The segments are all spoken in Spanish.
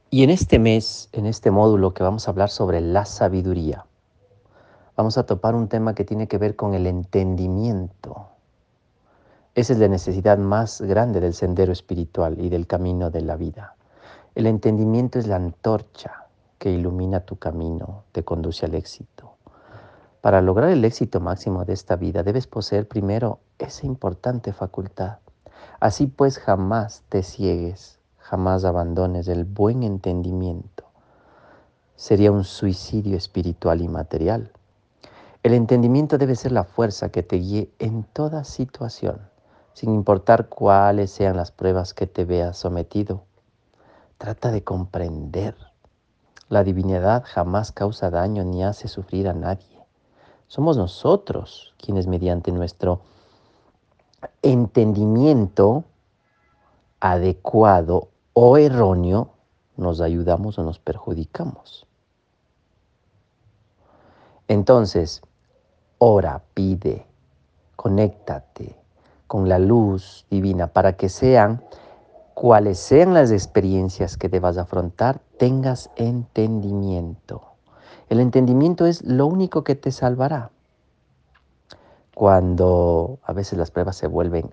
Y en este mes, en este módulo que vamos a hablar sobre la sabiduría, vamos a topar un tema que tiene que ver con el entendimiento. Esa es la necesidad más grande del sendero espiritual y del camino de la vida. El entendimiento es la antorcha que ilumina tu camino, te conduce al éxito. Para lograr el éxito máximo de esta vida, debes poseer primero esa importante facultad. Así pues, jamás te ciegues, jamás abandones el buen entendimiento. Sería un suicidio espiritual y material. El entendimiento debe ser la fuerza que te guíe en toda situación, sin importar cuáles sean las pruebas que te veas sometido. Trata de comprender. La divinidad jamás causa daño ni hace sufrir a nadie. Somos nosotros quienes mediante nuestro entendimiento adecuado o erróneo nos ayudamos o nos perjudicamos. Entonces, ora, pide, conéctate con la luz divina para que sean cuales sean las experiencias que debas afrontar, tengas entendimiento. El entendimiento es lo único que te salvará. Cuando a veces las pruebas se vuelven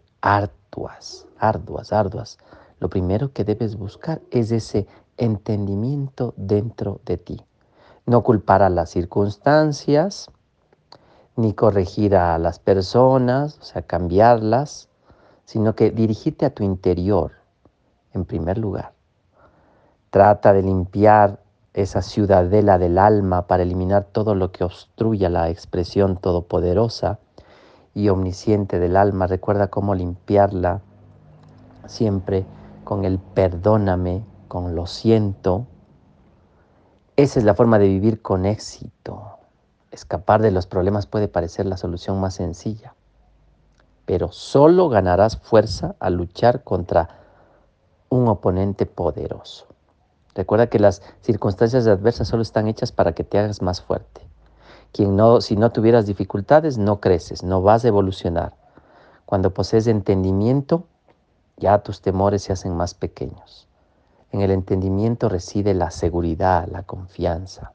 arduas, lo primero que debes buscar es ese entendimiento dentro de ti. No culpar a las circunstancias, ni corregir a las personas, o sea, cambiarlas, sino que dirigirte a tu interior en primer lugar. Trata de limpiar esa ciudadela del alma para eliminar todo lo que obstruya la expresión todopoderosa y omnisciente del alma. Recuerda cómo limpiarla siempre con el perdóname, con lo siento. Esa es la forma de vivir con éxito. Escapar de los problemas puede parecer la solución más sencilla, pero solo ganarás fuerza al luchar contra un oponente poderoso. Recuerda que las circunstancias adversas solo están hechas para que te hagas más fuerte. Si no tuvieras dificultades, no creces, no vas a evolucionar. Cuando posees entendimiento, ya tus temores se hacen más pequeños. En el entendimiento reside la seguridad, la confianza.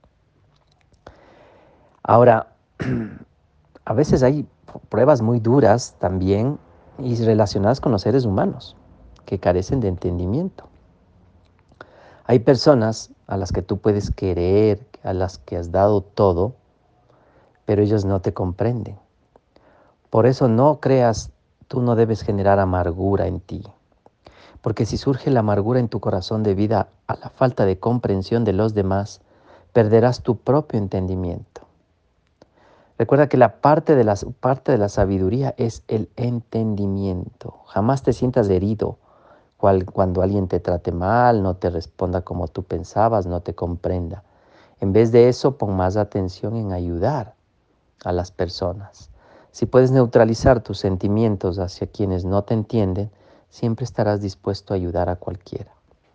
Ahora, a veces hay pruebas muy duras también y relacionadas con los seres humanos que carecen de entendimiento. Hay personas a las que tú puedes querer, a las que has dado todo, pero ellos no te comprenden. Por eso no creas, tú no debes generar amargura en ti. Porque si surge la amargura en tu corazón debido a la falta de comprensión de los demás, perderás tu propio entendimiento. Recuerda que la parte de la sabiduría es el entendimiento. Jamás te sientas herido cuando alguien te trate mal, no te responda como tú pensabas, no te comprenda. En vez de eso, pon más atención en ayudar a las personas. Si puedes neutralizar tus sentimientos hacia quienes no te entienden, siempre estarás dispuesto a ayudar a cualquiera.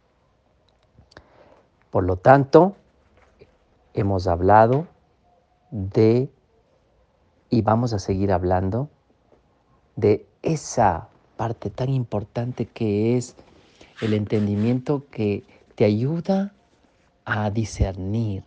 Por lo tanto, hemos hablado de, y vamos a seguir hablando, de esa parte tan importante que es el entendimiento que te ayuda a discernir.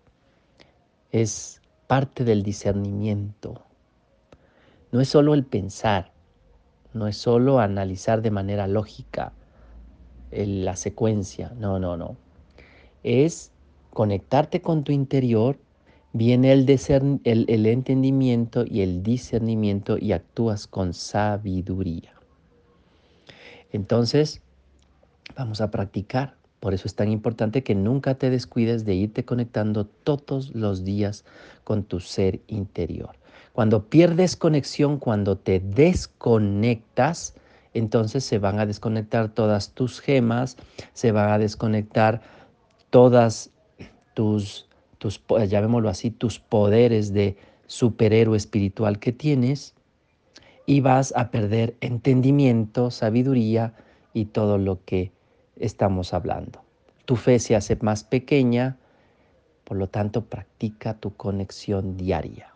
Es parte del discernimiento. No es solo el pensar, no es solo analizar de manera lógica la secuencia, no. Es conectarte con tu interior, viene el entendimiento y el discernimiento y actúas con sabiduría. Entonces, vamos a practicar. Por eso es tan importante que nunca te descuides de irte conectando todos los días con tu ser interior. Cuando pierdes conexión, cuando te desconectas, entonces se van a desconectar todas tus gemas, se van a desconectar todas llamémoslo así, tus poderes de superhéroe espiritual que tienes y vas a perder entendimiento, sabiduría y todo lo que estamos hablando. Tu fe se hace más pequeña, por lo tanto practica tu conexión diaria.